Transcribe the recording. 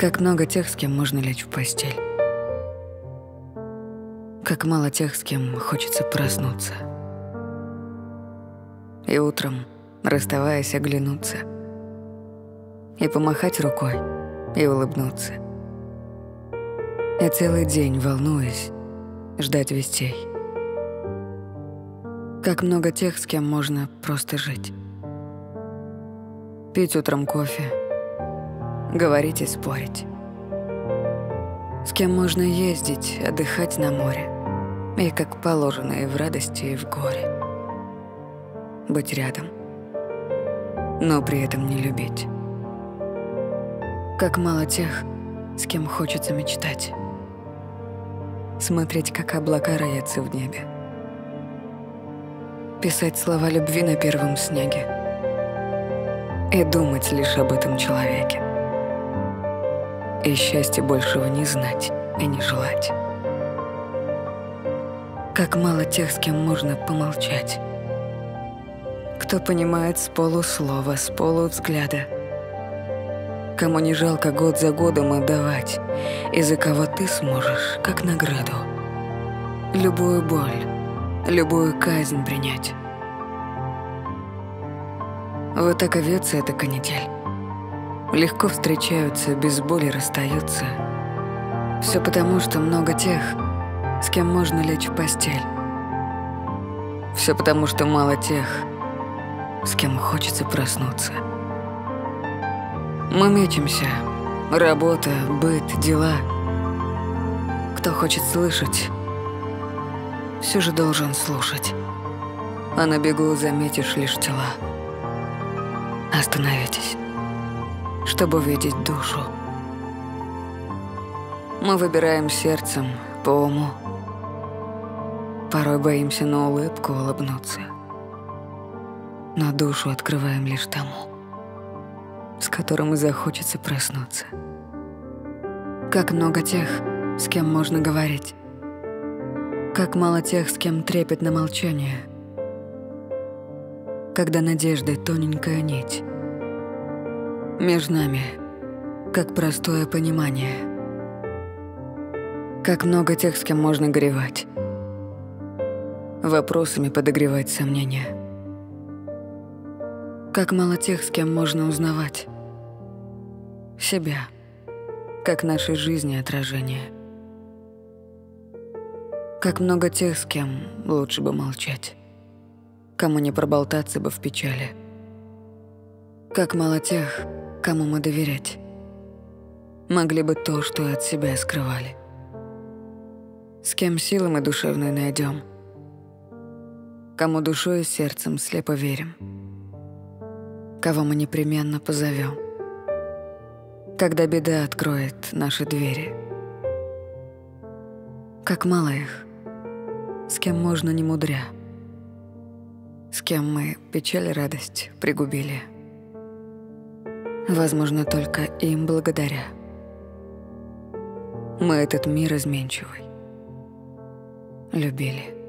Как много тех, с кем можно лечь в постель. Как мало тех, с кем хочется проснуться. И утром, расставаясь, оглянуться. И помахать рукой, и улыбнуться. И целый день, волнуясь, ждать вестей. Как много тех, с кем можно просто жить. Пить утром кофе, говорить и спорить. С кем можно ездить, отдыхать на море. И как положено и в радости, и в горе. Быть рядом, но при этом не любить. Как мало тех, с кем хочется мечтать. Смотреть, как облака роятся в небе. Писать слова любви на первом снеге. И думать лишь об этом человеке. И счастья большего не знать и не желать. Как мало тех, с кем можно помолчать. Кто понимает с полуслова, с полувзгляда. Кому не жалко год за годом отдавать, и за кого ты сможешь, как награду, любую боль, любую казнь принять. Вот так и вьется эта канитель. Легко встречаются, без боли расстаются. Все потому, что много тех, с кем можно лечь в постель. Все потому, что мало тех, с кем хочется проснуться. Мы мечемся. Работа, быт, дела. Кто хочет слышать, все же должен слушать. А на бегу заметишь лишь тела. Остановитесь, чтобы увидеть душу. Мы выбираем сердцем, по уму. Порой боимся на улыбку улыбнуться. Но душу открываем лишь тому, с которым и захочется проснуться. Как много тех, с кем можно говорить. Как мало тех, с кем трепетно молчание. Когда надежды тоненькая нить. Между нами, как простое понимание. Как много тех, с кем можно горевать. Вопросами подогревать сомнения. Как мало тех, с кем можно узнавать себя, как нашей жизни отражение. Как много тех, с кем лучше бы молчать, кому не проболтаться бы в печали. Как мало тех, кому мы доверять могли бы то, что от себя скрывали. С кем силы мы душевные найдем, кому душой и сердцем слепо верим, кого мы непременно позовем, когда беда откроет наши двери. Как мало их, с кем можно не мудря, с кем мы печаль и радость пригубили. Возможно, только им благодаря мы этот мир изменчивый любили.